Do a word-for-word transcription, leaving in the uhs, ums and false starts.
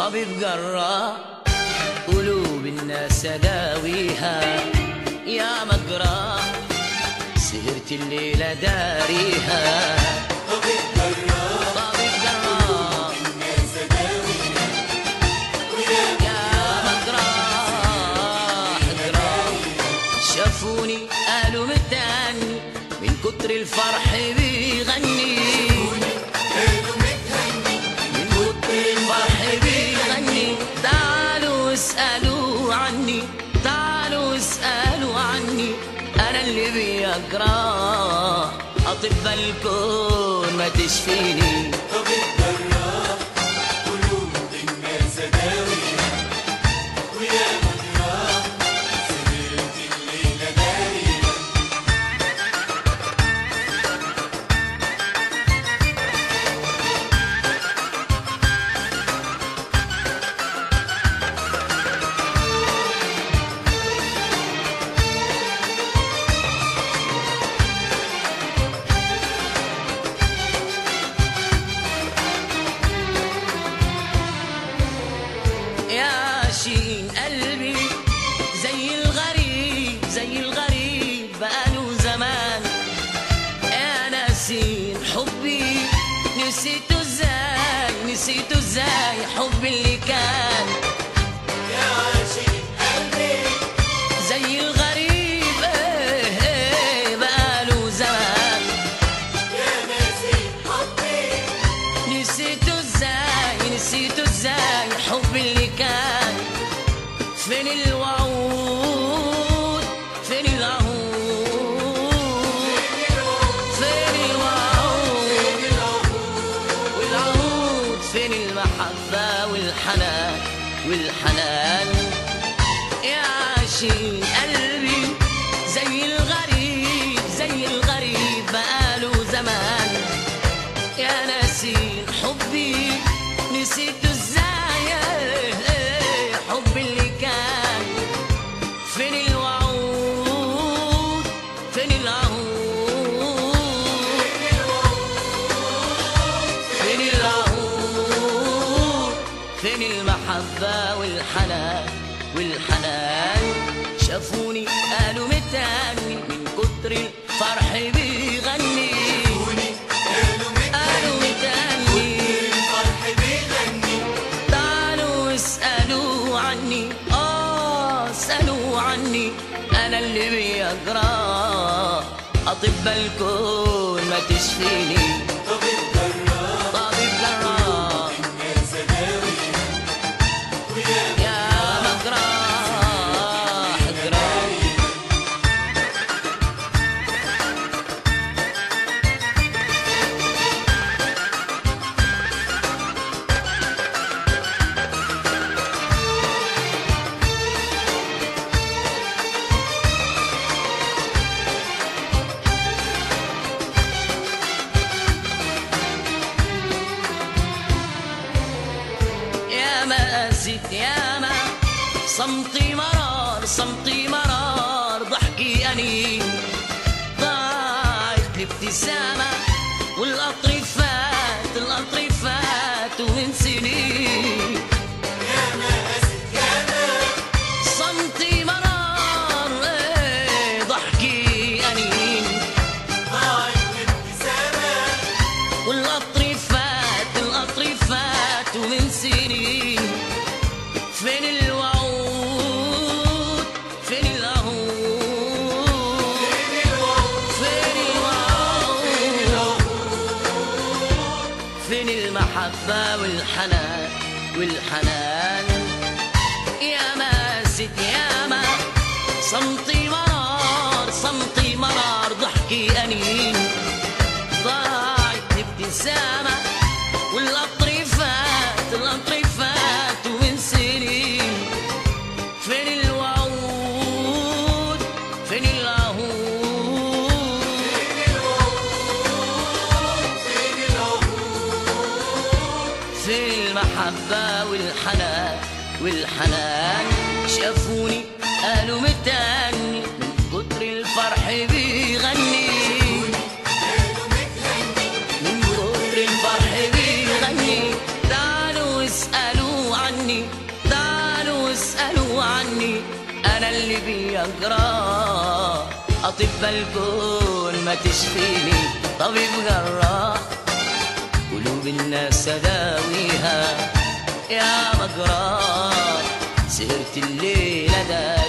طبيب جراح قلوب الناس داويها، يا مجراح سهرت الليلة داريها. طبيب جراح طبيب جراح الناس داويها، ويا يا مجراح جراح شافوني قالوا متهني من كتر الفرح بيغني، قالوا متهني من كتر الفرح بيغني. تعالوا اسألوا عني، تعالوا اسألوا عني، أنا اللي بيجراح أطباء الكون ما تشفيني. طبيب جراح قلوب الناس داويها، ويا مجراح سهرت الليلة داريها. يا شين قلبي زي الغريب، زي الغريب بقاله زمان. يا ناسين حبي نسيته ازاي، نسيته ازاي حبي اللي كان. يا عاشق قلبي زي الغريب ايه ايه بقاله زمان. يا ناسي حبي، نسيته ازاي، نسيته ازاي حبي اللي كان. فين الوعود، فين العهود، فين الوعود والعهود، فين المحبة والحنان والحنان. يا عاشقين قلبي زي الغريب، زي الغريب بقاله زمان. يا ناسين حبي نسيته ازاي حبي اللي كان. فين الوعود، فين العهود، فين العهود، فين المحبة والحنان والحنان. شافوني قالوا متهني من كتر الفرح بيغني، قالوا قالوا متهني الفرح بيغني. تعالوا اسألوا عني، آه اسألوا عني، أنا اللي بيجراح أطباء الكون ما تشفيني. طبيب جراح طبيب جراح الناس داويها، ويا يا مجراح جراح. يا ما قاسيت يا ما صمتي مرار، صمتي مرار ضحكي أنين. ضاعت الابتسامة والقطر فات، القطر فات ومن سنين. يا ما قست يا ما صمتي مرار إيه ضحكي أنين. ضاعت الابتسامة، والقطر فات، القطر فات ومن سنين. فين الوعود، فين العهود، فين الوعود، فين المحبة والحنان والحنان. يا ما ست يا ما صمتي مرار، صمتي مرار ضحكي أنين. ضاعت الابتسامة والقطر فات، القطر فات ومن سنين. فين الوعود، فين العهود، فين المحبة والحنان والحنان. شافوني قالوا متهني من كتر الفرح بيغني، من كتر الفرح بيغني. تعالوا اسألوا عني، يا جراح، أطباء الكون ما تشفيني طبيب جراح، قلوب الناس أداويها يا مجراح، سهرت الليلة ده